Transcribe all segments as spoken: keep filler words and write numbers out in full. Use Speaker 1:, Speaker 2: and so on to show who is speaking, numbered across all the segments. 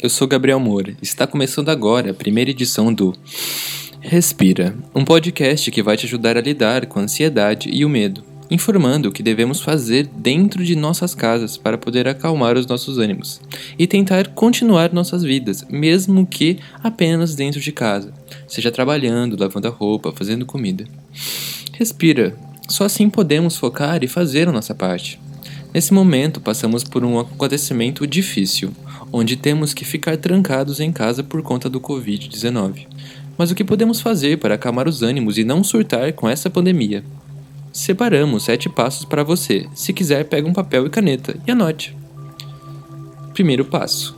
Speaker 1: eu sou Gabriel Moura. Está começando agora a primeira edição do Respira, um podcast que vai te ajudar a lidar com a ansiedade e o medo, informando o que devemos fazer dentro de nossas casas para poder acalmar os nossos ânimos e tentar continuar nossas vidas, mesmo que apenas dentro de casa, seja trabalhando, lavando a roupa, fazendo comida. Respira, só assim podemos focar e fazer a nossa parte. Nesse momento, passamos por um acontecimento difícil, onde temos que ficar trancados em casa por conta do covid dezenove. Mas o que podemos fazer para acalmar os ânimos e não surtar com essa pandemia? Separamos sete passos para você. Se quiser, pega um papel e caneta e anote. Primeiro passo: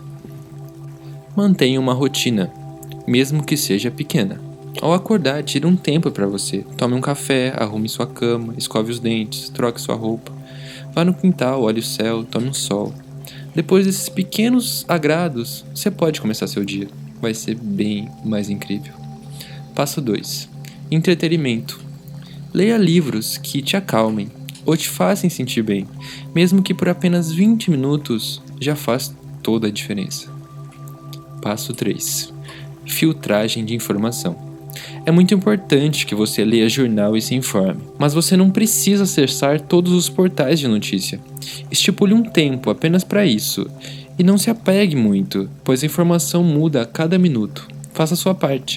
Speaker 1: mantenha uma rotina, mesmo que seja pequena. Ao acordar, tire um tempo para você. Tome um café, arrume sua cama, escove os dentes, troque sua roupa. Vá no quintal, olhe o céu, tome um sol. Depois desses pequenos agrados, você pode começar seu dia. Vai ser bem mais incrível. Passo dois: entretenimento. Leia livros que te acalmem ou te façam sentir bem, mesmo que por apenas vinte minutos já faz toda a diferença. Passo três: filtragem de informação. É muito importante que você leia jornal e se informe, mas você não precisa acessar todos os portais de notícia. Estipule um tempo apenas para isso e não se apegue muito, pois a informação muda a cada minuto. Faça a sua parte.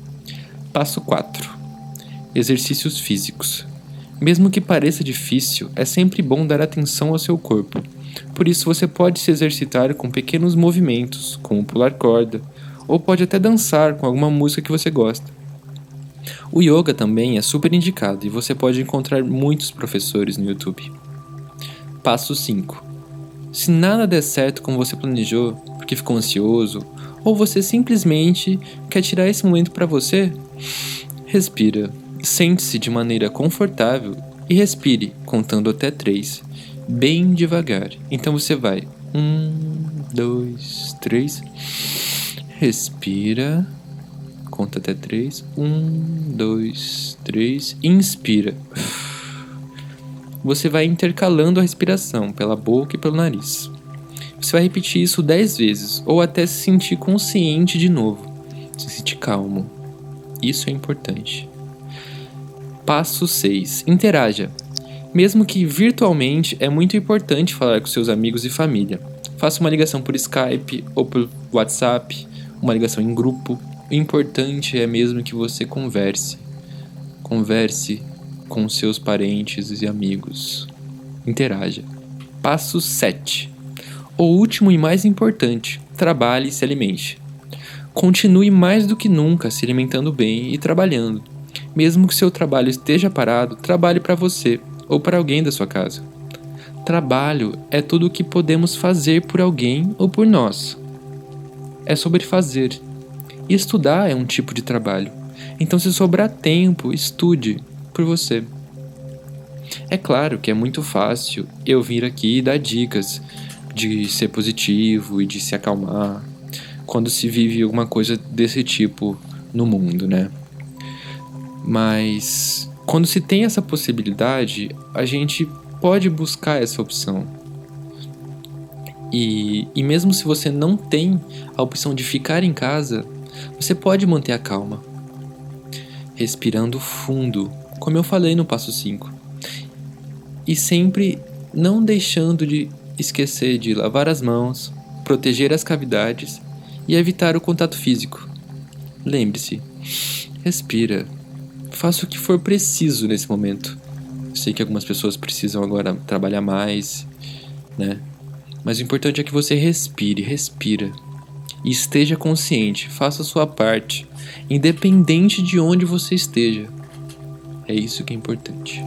Speaker 1: Passo quatro: exercícios físicos. Mesmo que pareça difícil, é sempre bom dar atenção ao seu corpo. Por isso você pode se exercitar com pequenos movimentos, como pular corda, ou pode até dançar com alguma música que você gosta. O yoga também é super indicado e você pode encontrar muitos professores no YouTube. Passo cinco: se nada der certo como você planejou, porque ficou ansioso, ou você simplesmente quer tirar esse momento para você, respira. Sente-se de maneira confortável e respire, contando até três, bem devagar. Então você vai: um, dois, três. Respira. Conta até três. Um, dois, três. Inspira. Você vai intercalando a respiração pela boca e pelo nariz. Você vai repetir isso dez vezes, ou até se sentir consciente de novo. Se sentir calmo. Isso é importante. Passo seis: interaja. Mesmo que virtualmente, é muito importante falar com seus amigos e família. Faça uma ligação por Skype ou por WhatsApp, uma ligação em grupo. O importante é mesmo que você converse. Converse com seus parentes e amigos. Interaja. Passo sete: o último e mais importante: trabalhe e se alimente. Continue mais do que nunca se alimentando bem e trabalhando. Mesmo que seu trabalho esteja parado, trabalhe para você ou para alguém da sua casa. Trabalho é tudo o que podemos fazer por alguém ou por nós. É sobre fazer. E estudar é um tipo de trabalho. Então, se sobrar tempo, estude por você. É claro que é muito fácil eu vir aqui e dar dicas de ser positivo e de se acalmar quando se vive alguma coisa desse tipo no mundo, né? Mas quando se tem essa possibilidade, a gente pode buscar essa opção. E, e mesmo se você não tem a opção de ficar em casa, você pode manter a calma, respirando fundo, como eu falei no passo cinco. E sempre não deixando de esquecer de lavar as mãos, proteger as cavidades e evitar o contato físico. Lembre-se, respira, faça o que for preciso nesse momento. Eu sei que algumas pessoas precisam agora trabalhar mais, né? Mas o importante é que você respire, respira. E esteja consciente, faça a sua parte, independente de onde você esteja. É isso que é importante.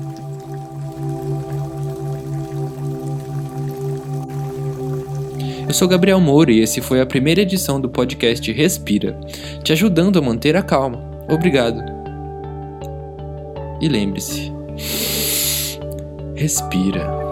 Speaker 1: Eu sou Gabriel Moura e esse foi a primeira edição do podcast Respira, te ajudando a manter a calma. Obrigado. E lembre-se, respira.